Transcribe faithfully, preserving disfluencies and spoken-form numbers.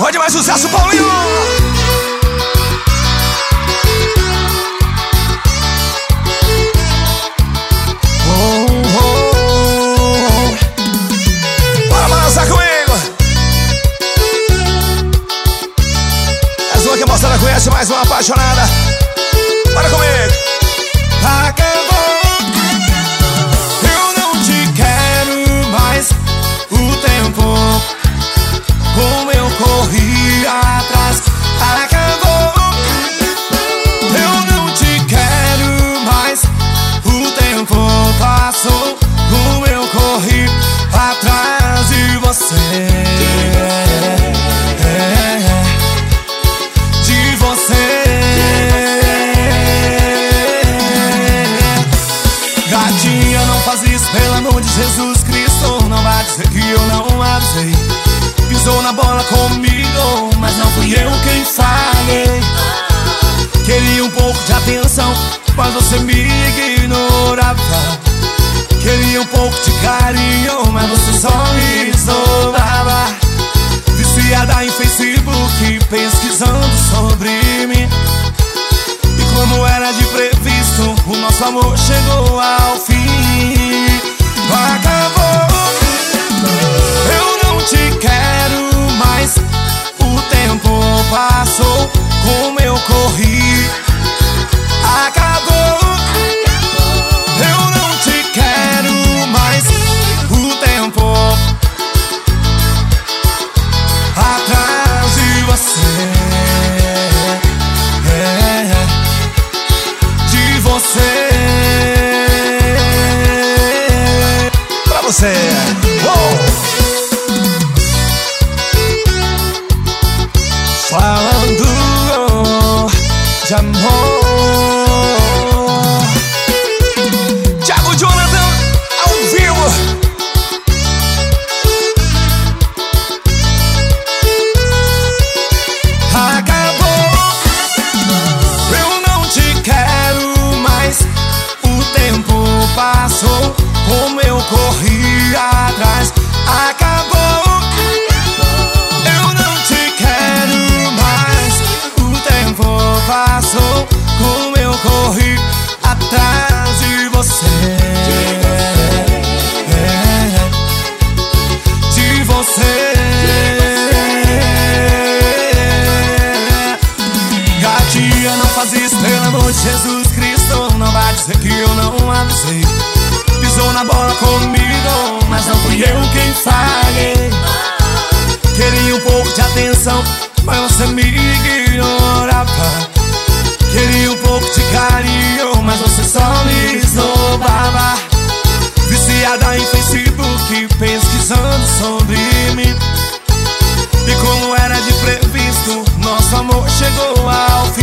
Onde mais sucesso, Paulinho? Oh, oh. Bora balançar comigo. És uma que a moçada conhece, mais uma apaixonada. Bora comigo. Acabou, eu não te quero mais. O tempo como eu corri atrás acabou, eu não te quero mais. O tempo passou, como eu corri atrás de você, de você. Gatinha, não faz isso, pelo amor de Jesus Cristo. Não vai dizer que eu não avisei. Pisou na bola comigo, mas não fui eu quem falei. Queria um pouco de atenção, mas você me ignorava. Queria um pouco de carinho, mas você só me isolava. Viciada em Facebook, pesquisando sobre mim. E como era de previsto, o nosso amor chegou ao fim. Acabou, eu não te quero mais. O tempo passou, como eu corri. Acabou, eu não te quero mais. O tempo atrás de você, é, de você. Pra você. Oh! Falando de amor, Thiago Jonathan ao vivo. Acabou, eu não te quero mais. O tempo passou, como eu corri atrás. Acabou, eu não te quero mais. O tempo passou, como eu corri atrás de você, de você. Gatinha, não faz isso, pelo amor de Jesus Cristo. Não vai dizer que eu não avisei. Pisou na bola comigo, mas não fui eu quem falhei. Queria um pouco de atenção, mas você me ignorava. Queria um pouco de carinho, mas você só me isolava. Viciada em Facebook, pesquisando sobre mim. E como era de previsto, nosso amor chegou ao fim.